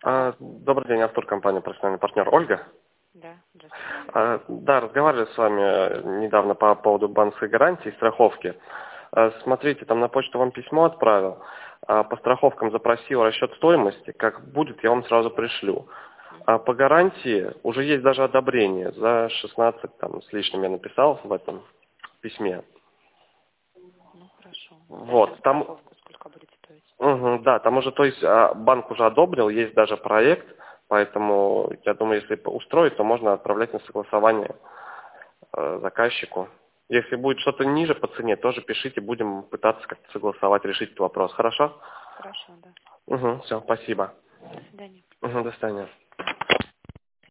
Добрый день, Артур, компания «Профессиональный партнер». Ольга? Да, здравствуйте. Да, разговаривали с вами недавно по поводу банковской гарантии и страховки. Смотрите, там на почту вам письмо отправил, по страховкам запросил расчет стоимости. Как будет, я вам сразу пришлю. А по гарантии уже есть даже одобрение. За 16 там, с лишним я написал в этом письме. Ну, хорошо. Вот, там... Страховку сколько будет стоить? Да, там уже, то есть банк уже одобрил, есть даже проект, поэтому я думаю, если устроить, то можно отправлять на согласование заказчику. Если будет что-то ниже по цене, тоже пишите, будем пытаться как-то согласовать, решить этот вопрос. Хорошо? Хорошо, да. Все, спасибо. До свидания. До свидания.